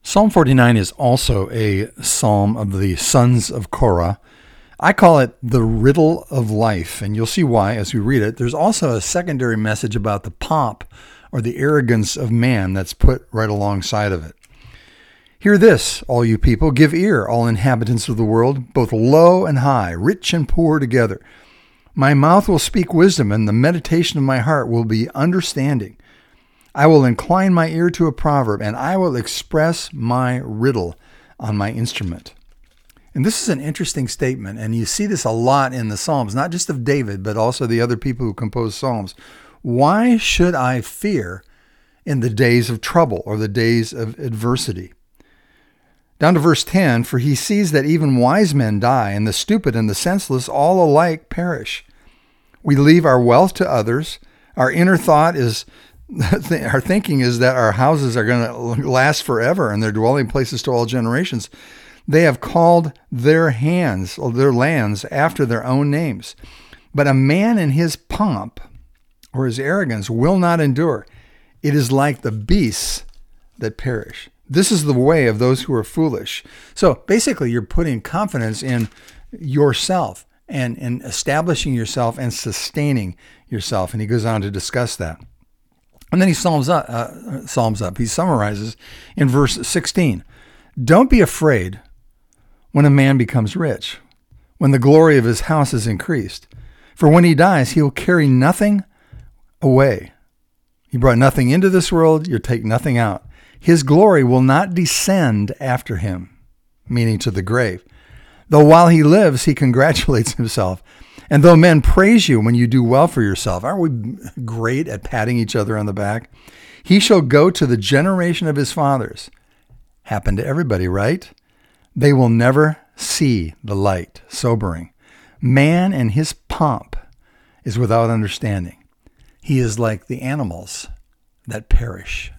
Psalm 49 is also a psalm of the sons of Korah. I call it the riddle of life, and you'll see why as we read it. There's also a secondary message about the pomp or the arrogance of man that's put right alongside of it. Hear this, all you people, give ear, all inhabitants of the world, both low and high, rich and poor together. My mouth will speak wisdom, and the meditation of my heart will be understanding. I will incline my ear to a proverb, and I will express my riddle on my instrument. And this is an interesting statement, and you see this a lot in the Psalms, not just of David, but also the other people who compose Psalms. Why should I fear in the days of trouble or the days of adversity? Down to verse 10, for he sees that even wise men die, and the stupid and the senseless all alike perish. We leave our wealth to others. Our inner thought is, our thinking is that our houses are going to last forever and their dwelling places to all generations. They have called their lands after their own names. But a man in his pomp or his arrogance will not endure. It is like the beasts that perish. This is the way of those who are foolish. So basically, you're putting confidence in yourself and in establishing yourself and sustaining yourself. And he goes on to discuss that. And then he psalms up. He summarizes in verse 16. Don't be afraid when a man becomes rich, when the glory of his house is increased. For when he dies, he will carry nothing away. He brought nothing into this world, you'll take nothing out. His glory will not descend after him, meaning to the grave. Though while he lives, he congratulates himself. And though men praise you when you do well for yourself, aren't we great at patting each other on the back? He shall go to the generation of his fathers. Happened to everybody, right? They will never see the light. Sobering. Man and his pomp is without understanding. He is like the animals that perish.